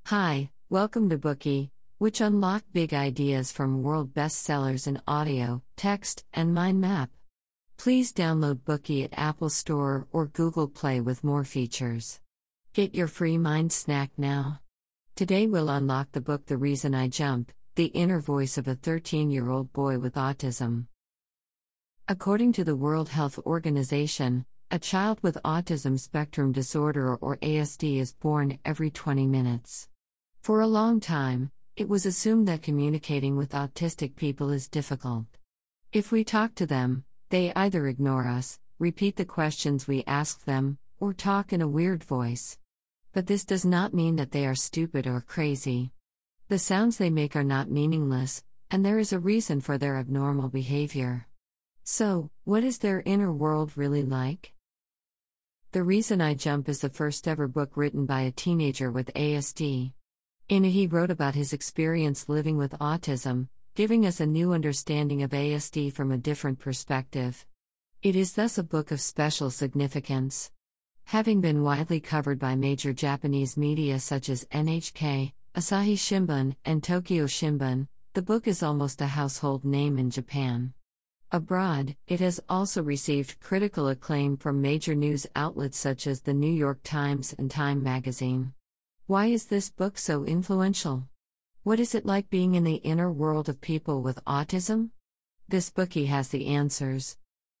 Hi, welcome to Bookey, which unlock big ideas from world bestsellers in audio, text, and mind map. Please download Bookey at Apple Store or Google Play with more features. Get your free mind snack now. Today we'll unlock the book The Reason I Jump, the inner voice of a 13-year-old boy with autism. According to the World Health Organization, a child with autism spectrum disorder or ASD is born every 20 minutes. For a long time, it was assumed that communicating with autistic people is difficult. If we talk to them, they either ignore us, repeat the questions we ask them, or talk in a weird voice. But this does not mean that they are stupid or crazy. The sounds they make are not meaningless, and there is a reason for their abnormal behavior. So, what is their inner world really like? The Reason I Jump is the first ever book written by a teenager with ASD. In it, he wrote about his experience living with autism, giving us a new understanding of ASD from a different perspective. It is thus a book of special significance. Having been widely covered by major Japanese media such as NHK, Asahi Shimbun, and Tokyo Shimbun, the book is almost a household name in Japan. Abroad, it has also received critical acclaim from major news outlets such as the New York Times and Time magazine. Why is this book so influential? What is it like being in the inner world of people with autism? This Bookey has the answers.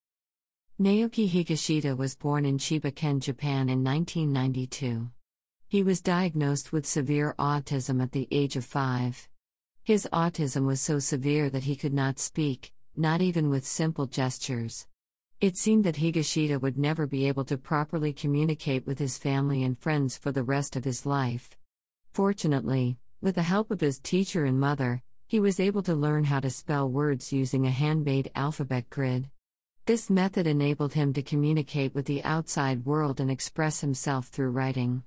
Naoki Higashida was born in Chiba-ken, Japan in 1992. He was diagnosed with severe autism at the age of 5. His autism was so severe that he could not speak, not even with simple gestures. It seemed that Higashida would never be able to properly communicate with his family and friends for the rest of his life. Fortunately, with the help of his teacher and mother, he was able to learn how to spell words using a handmade alphabet grid. This method enabled him to communicate with the outside world and express himself through writing.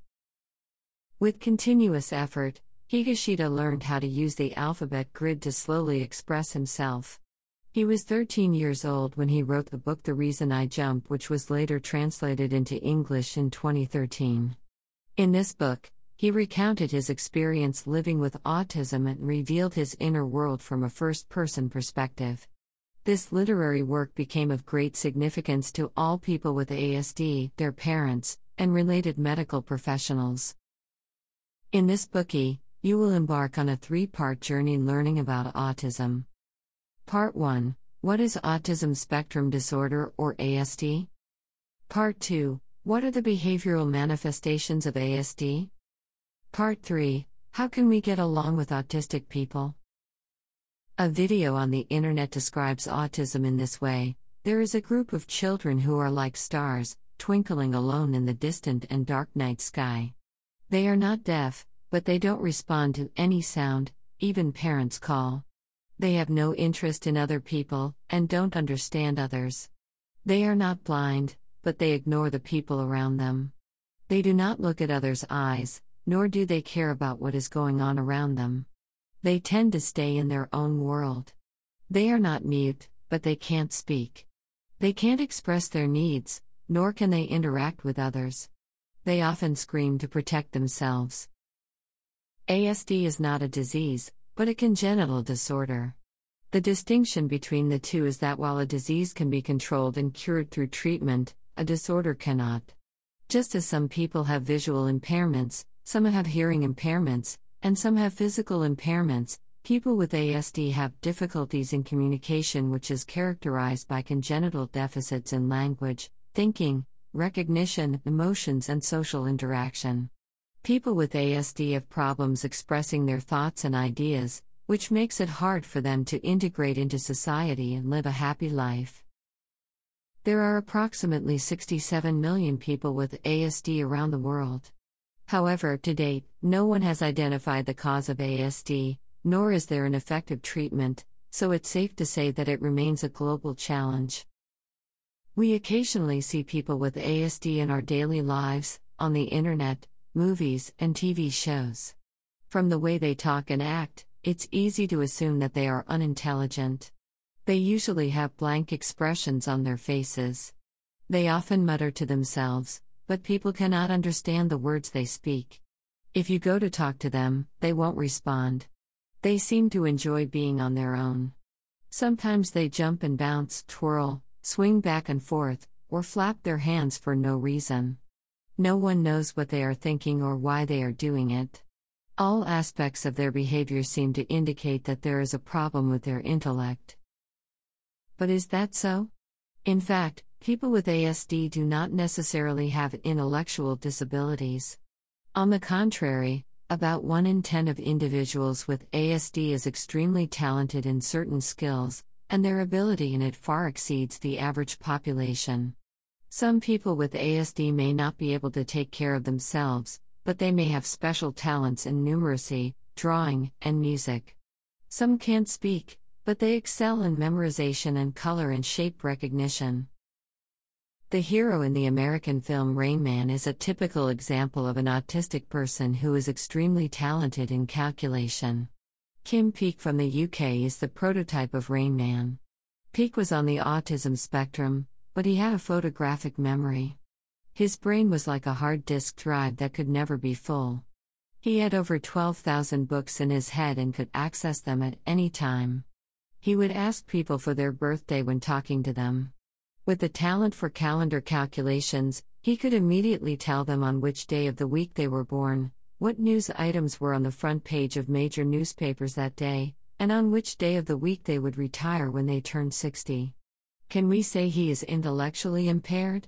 With continuous effort, Higashida learned how to use the alphabet grid to slowly express himself. He was 13 years old when he wrote the book The Reason I Jump, which was later translated into English in 2013. In this book, he recounted his experience living with autism and revealed his inner world from a first-person perspective. This literary work became of great significance to all people with ASD, their parents, and related medical professionals. In this Bookey, you will embark on a 3-part journey learning about autism. Part 1. What is autism spectrum disorder or ASD? Part 2. What are the behavioral manifestations of ASD? Part 3. How can we get along with autistic people? A video on the internet describes autism in this way: there is a group of children who are like stars, twinkling alone in the distant and dark night sky. They are not deaf, but they don't respond to any sound, even parents' call. They have no interest in other people, and don't understand others. They are not blind, but they ignore the people around them. They do not look at others' eyes, nor do they care about what is going on around them. They tend to stay in their own world. They are not mute, but they can't speak. They can't express their needs, nor can they interact with others. They often scream to protect themselves. ASD is not a disease, but a congenital disorder. The distinction between the two is that while a disease can be controlled and cured through treatment, a disorder cannot. Just as some people have visual impairments, some have hearing impairments, and some have physical impairments, people with ASD have difficulties in communication, which is characterized by congenital deficits in language, thinking, recognition, emotions, and social interaction. People with ASD have problems expressing their thoughts and ideas, which makes it hard for them to integrate into society and live a happy life. There are approximately 67 million people with ASD around the world. However, to date, no one has identified the cause of ASD, nor is there an effective treatment, so it's safe to say that it remains a global challenge. We occasionally see people with ASD in our daily lives, on the internet, movies, and TV shows. From the way they talk and act, it's easy to assume that they are unintelligent. They usually have blank expressions on their faces. They often mutter to themselves, but people cannot understand the words they speak. If you go to talk to them, they won't respond. They seem to enjoy being on their own. Sometimes they jump and bounce, twirl, swing back and forth, or flap their hands for no reason. No one knows what they are thinking or why they are doing it. All aspects of their behavior seem to indicate that there is a problem with their intellect. But is that so? In fact, people with ASD do not necessarily have intellectual disabilities. On the contrary, about 1 in 10 of individuals with ASD is extremely talented in certain skills, and their ability in it far exceeds the average population. Some people with ASD may not be able to take care of themselves, but they may have special talents in numeracy, drawing, and music. Some can't speak, but they excel in memorization and color and shape recognition. The hero in the American film Rain Man is a typical example of an autistic person who is extremely talented in calculation. Kim Peek from the UK is the prototype of Rain Man. Peek was on the autism spectrum, but he had a photographic memory. His brain was like a hard disk drive that could never be full. He had over 12,000 books in his head and could access them at any time. He would ask people for their birthday when talking to them. With the talent for calendar calculations, he could immediately tell them on which day of the week they were born, what news items were on the front page of major newspapers that day, and on which day of the week they would retire when they turned 60. Can we say he is intellectually impaired?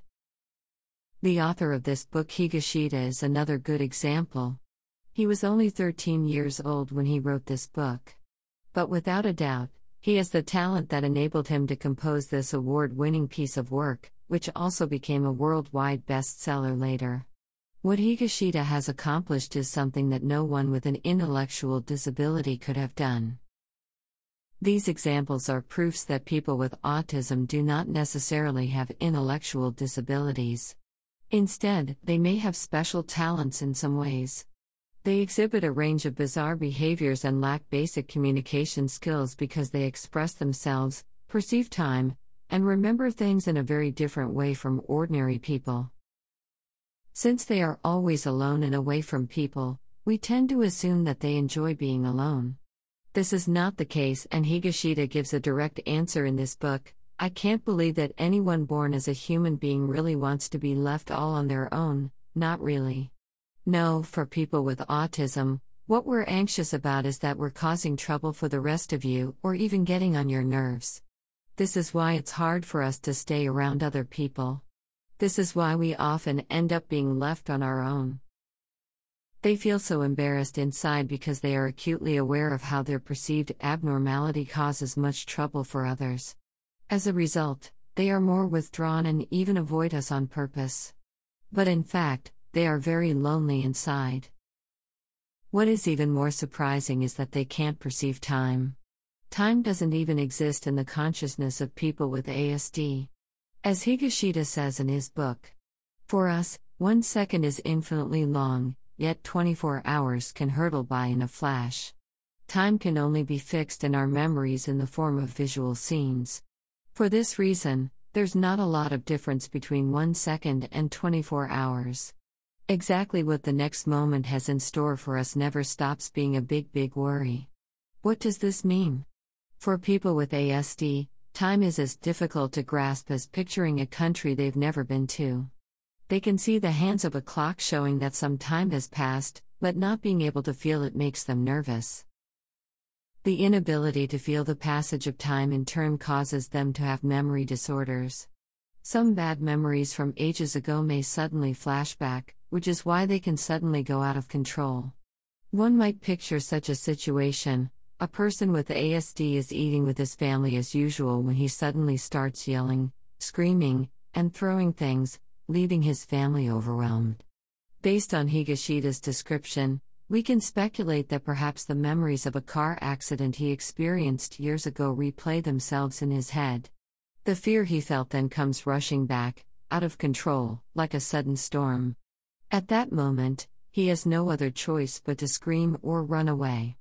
The author of this book, Higashida, is another good example. He was only 13 years old when he wrote this book. But without a doubt, he has the talent that enabled him to compose this award-winning piece of work, which also became a worldwide bestseller later. What Higashida has accomplished is something that no one with an intellectual disability could have done. These examples are proofs that people with autism do not necessarily have intellectual disabilities. Instead, they may have special talents in some ways. They exhibit a range of bizarre behaviors and lack basic communication skills because they express themselves, perceive time, and remember things in a very different way from ordinary people. Since they are always alone and away from people, we tend to assume that they enjoy being alone. This is not the case, and Higashida gives a direct answer in this book. I can't believe that anyone born as a human being really wants to be left all on their own, not really. No, for people with autism, what we're anxious about is that we're causing trouble for the rest of you, or even getting on your nerves. This is why it's hard for us to stay around other people. This is why we often end up being left on our own. They feel so embarrassed inside because they are acutely aware of how their perceived abnormality causes much trouble for others. As a result, they are more withdrawn and even avoid us on purpose. But in fact, they are very lonely inside. What is even more surprising is that they can't perceive time. Time doesn't even exist in the consciousness of people with ASD. As Higashida says in his book, for us, 1 second is infinitely long, yet 24 hours can hurtle by in a flash. Time can only be fixed in our memories in the form of visual scenes. For this reason, there's not a lot of difference between 1 second and 24 hours. Exactly what the next moment has in store for us never stops being a big worry. What does this mean? For people with ASD, time is as difficult to grasp as picturing a country they've never been to. They can see the hands of a clock showing that some time has passed, but not being able to feel it makes them nervous. The inability to feel the passage of time in turn causes them to have memory disorders. Some bad memories from ages ago may suddenly flash back, which is why they can suddenly go out of control. One might picture such a situation: a person with ASD is eating with his family as usual when he suddenly starts yelling, screaming, and throwing things, leaving his family overwhelmed. Based on Higashida's description, we can speculate that perhaps the memories of a car accident he experienced years ago replay themselves in his head. The fear he felt then comes rushing back, out of control, like a sudden storm. At that moment, he has no other choice but to scream or run away.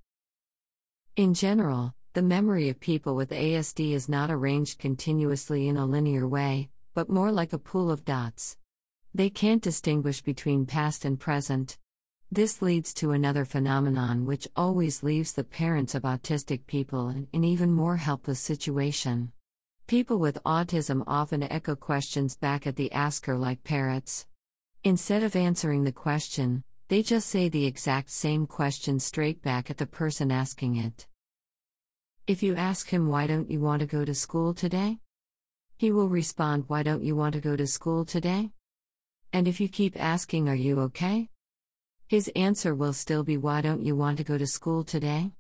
In general, the memory of people with ASD is not arranged continuously in a linear way, but more like a pool of dots. They can't distinguish between past and present. This leads to another phenomenon which always leaves the parents of autistic people in an even more helpless situation. People with autism often echo questions back at the asker like parrots. Instead of answering the question, they just say the exact same question straight back at the person asking it. If you ask him, "Why don't you want to go to school today?" he will respond, "Why don't you want to go to school today?" And if you keep asking, "Are you okay?" his answer will still be, "Why don't you want to go to school today?"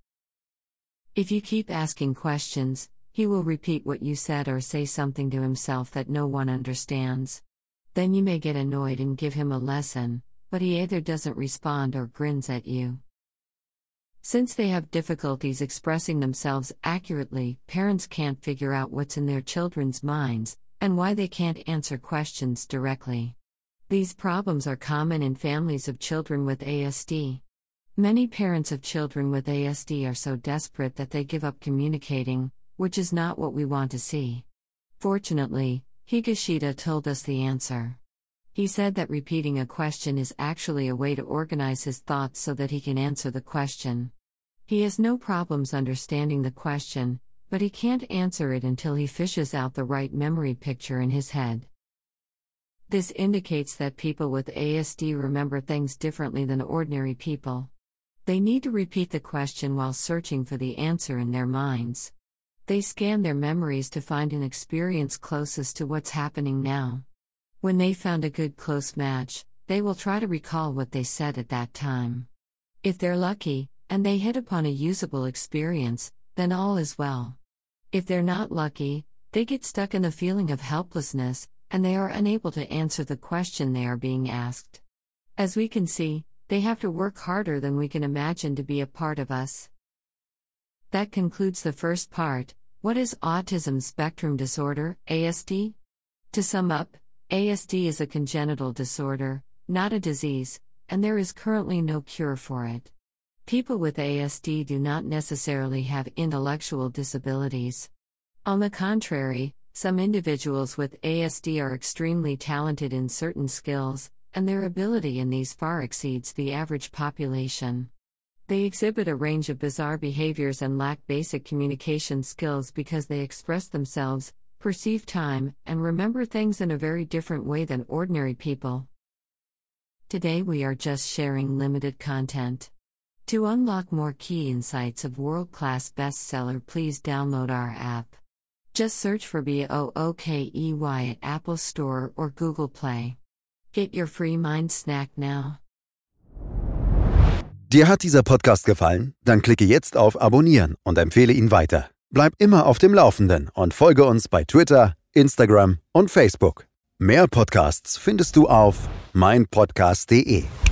If you keep asking questions, he will repeat what you said or say something to himself that no one understands. Then you may get annoyed and give him a lesson, but he either doesn't respond or grins at you. Since they have difficulties expressing themselves accurately, parents can't figure out what's in their children's minds, and why they can't answer questions directly. These problems are common in families of children with ASD. Many parents of children with ASD are so desperate that they give up communicating, which is not what we want to see. Fortunately, Higashida told us the answer. He said that repeating a question is actually a way to organize his thoughts so that he can answer the question. He has no problems understanding the question, but he can't answer it until he fishes out the right memory picture in his head. This indicates that people with ASD remember things differently than ordinary people. They need to repeat the question while searching for the answer in their minds. They scan their memories to find an experience closest to what's happening now. When they found a good close match, they will try to recall what they said at that time. If they're lucky, and they hit upon a usable experience, then all is well. If they're not lucky, they get stuck in the feeling of helplessness, and they are unable to answer the question they are being asked. As we can see, they have to work harder than we can imagine to be a part of us. That concludes the first part. What is autism spectrum disorder, ASD? To sum up, ASD is a congenital disorder, not a disease, and there is currently no cure for it. People with ASD do not necessarily have intellectual disabilities. On the contrary, some individuals with ASD are extremely talented in certain skills, and their ability in these far exceeds the average population. They exhibit a range of bizarre behaviors and lack basic communication skills because they express themselves, perceive time, and remember things in a very different way than ordinary people. Today we are just sharing limited content. To unlock more key insights of world-class bestseller, please download our app. Just search for BOOKEY at Apple Store or Google Play. Get your free mind snack now. Dir hat dieser Podcast gefallen? Dann klicke jetzt auf Abonnieren und empfehle ihn weiter. Bleib immer auf dem Laufenden und folge uns bei Twitter, Instagram und Facebook. Mehr Podcasts findest du auf meinpodcast.de.